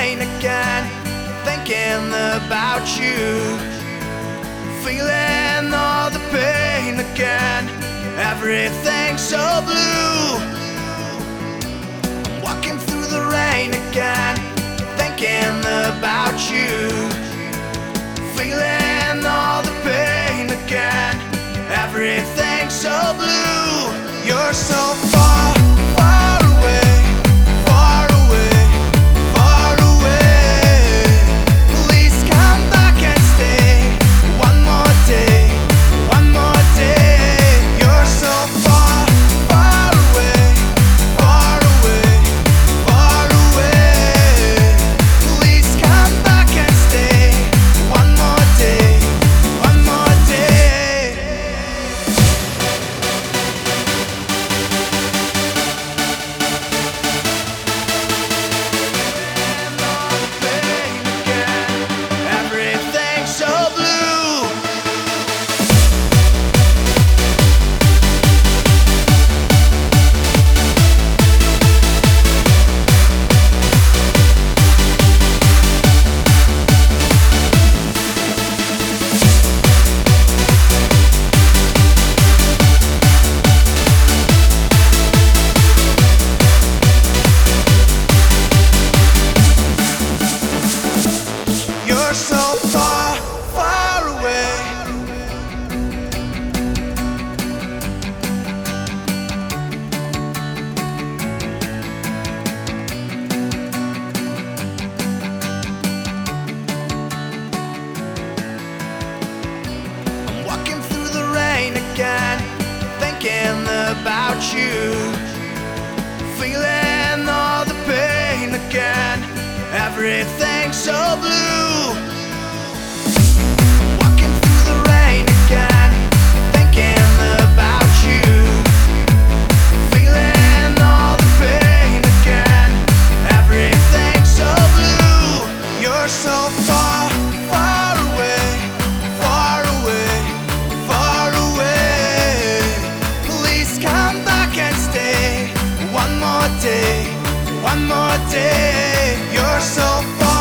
rain again, thinking about you, feeling all the pain again. Everything's so blue. Walking through the rain again, thinking about you, feeling all the pain again. Everything's so blue. You're so far, far away, far away, far away. Please come back and stay one more day, one more day. You're so far, far away, far away, far away. Please come back and stay one more day, one more day. Everything's so blue. You're so far, far away. I'm walking through the rain again, thinking about you, feeling all the pain again. Everything's so blue. Walking through the rain again, thinking about you, feeling all the pain again. Everything's so blue. You're so far, far away, far away, far away. Please come back and stay one more day, one more day. You're so far.